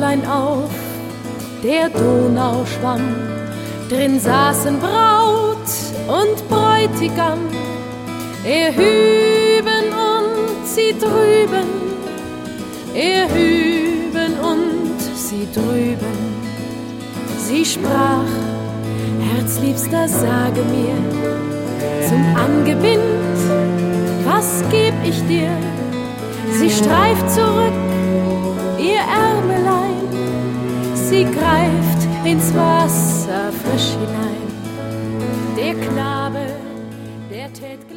Schifflein auf der Donau schwamm. Drin saßen Braut und Bräutigam, er hüben und sie drüben, er hüben und sie drüben. Sie sprach: Herzliebster, sage mir zum Angebind, was geb ich dir? Sie streift zurück ihr Ärmelein, sie greift ins Wasser frisch hinein. Der Knabe, der tät